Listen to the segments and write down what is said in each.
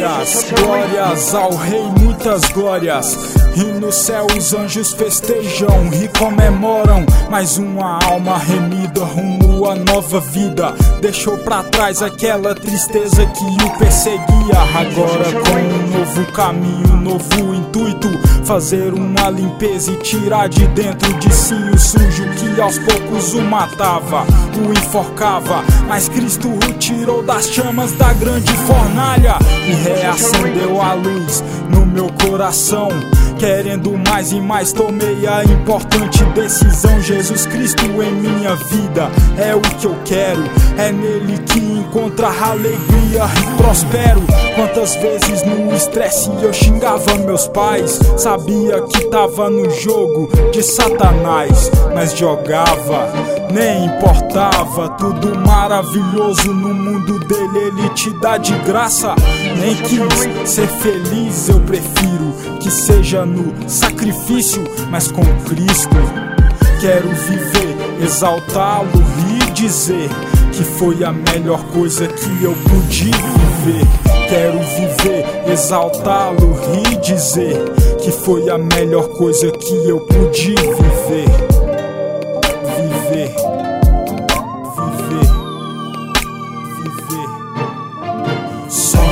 glórias ao Rei, muitas glórias. E no céu os anjos festejam e comemoram mais uma alma remida rumo a nova vida. Deixou pra trás aquela tristeza que o perseguia. Agora com um novo caminho, novo intuito, fazer uma limpeza e tirar de dentro de si o sujo que aos poucos o matava, o enforcava. Mas Cristo o tirou das chamas da grande fornalha e reacendeu a luz no meu coração. Querendo mais e mais, tomei a importante decisão. Jesus Cristo em minha vida é o que eu quero. É nele que encontra alegria e prospero. Quantas vezes no estresse eu xingava meus pais, sabia que tava no jogo de Satanás, mas jogava, nem importava. Tudo maravilhoso no mundo dele, ele te dá de graça. Nem quis ser feliz, eu prefiro que seja no sacrifício, mas com Cristo quero viver, exaltá-lo e dizer que foi a melhor coisa que eu pude viver. Quero viver, exaltá-lo e dizer que foi a melhor coisa que eu pude viver. Viver, viver, viver. Só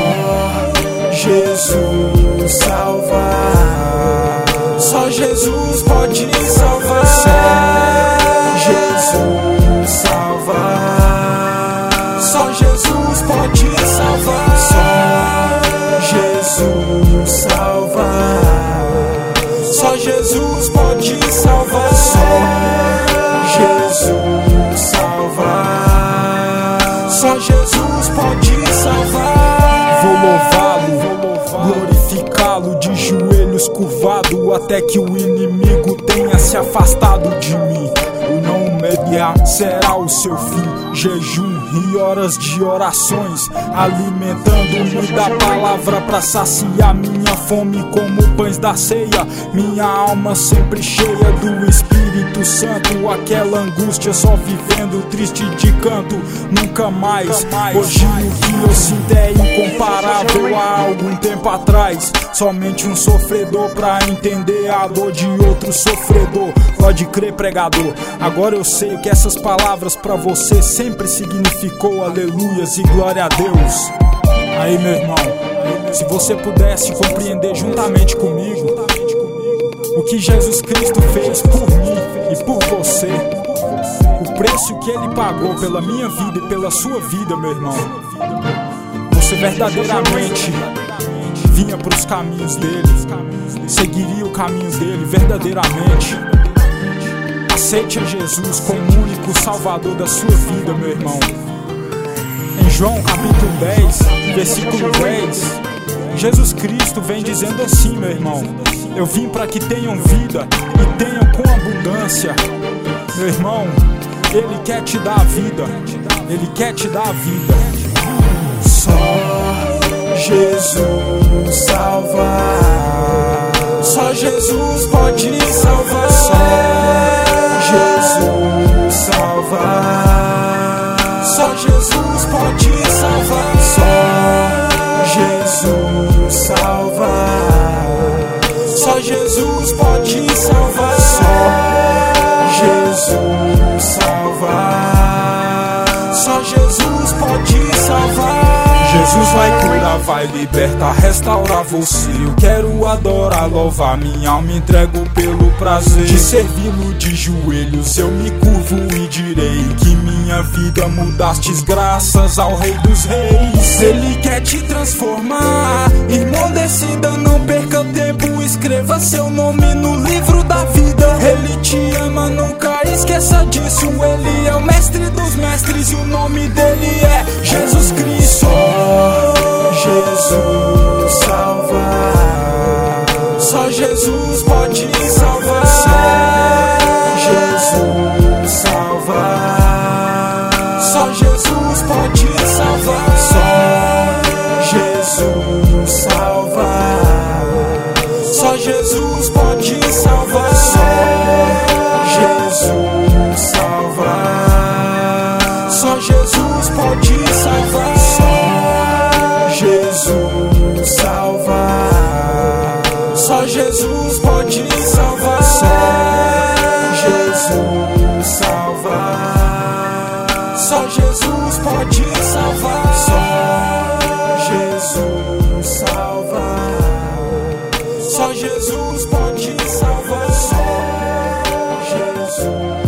Jesus salvar. Só Jesus pode salvar. Só Jesus salvar. Só Jesus pode salvar. Só Jesus salvar. Só Jesus pode salvar. Só Jesus salvar. Só Jesus pode salvar. Vou louvá-lo, glorificá-lo de joelhos curvado, até que o inimigo tenha se afastado de mim. O não mediar será o seu fim. Jejum e horas de orações, alimentando-me da palavra pra saciar minha fome como pães da ceia. Minha alma sempre cheia do Espírito Santo, aquela angústia só vivendo triste de canto. Nunca mais, hoje o que eu sinto é incomparável a algum tempo atrás. Somente um sofredor pra entender a dor de outro sofredor. Pode crer, pregador, agora eu sei o que essas palavras pra você sempre significou. Aleluias e glória a Deus. Aí, meu irmão, se você pudesse compreender juntamente comigo o que Jesus Cristo fez por mim e por você, o preço que ele pagou pela minha vida e pela sua vida, meu irmão, você verdadeiramente vinha para os caminhos dele, seguiria o caminho dele verdadeiramente. Aceite a Jesus como o único salvador da sua vida, meu irmão. Em João capítulo 10, versículo 10, Jesus Cristo vem dizendo assim, meu irmão: eu vim para que tenham vida e tenham com abundância. Meu irmão, ele quer te dar a vida, ele quer te dar a vida. Só Jesus salvar. Só Jesus pode salvar. Só Jesus salvar. Só Jesus pode salvar. Só Jesus salvar. Só Jesus pode salvar. Só Jesus salvar. Só Jesus pode salvar. Jesus vai curar, vai libertar, restaurar você. Eu quero adorar, louvar, minha alma entrego pelo prazer de servi-lo de joelhos. Eu me curvo e direi que minha vida mudastes graças ao Rei dos Reis. Ele quer te transformar, irmão, decida, não perca tempo, escreva seu nome no livro da vida. Ele te ama, nunca esqueça disso. Ele é o mestre dos mestres e o nome dele é Jesus Cristo. Jesus salvar. Só Jesus pode salvar. Só Jesus salvar. Só Jesus pode salvar. Só Jesus salvar. Só Jesus pode salvar. Só Jesus salvar. Só Jesus pode salvar. Jesus salvar. Só Jesus pode salvar. Só Jesus salvar. Só Jesus pode salvar. Só Jesus salvar. Só Jesus pode salvar. Só Jesus.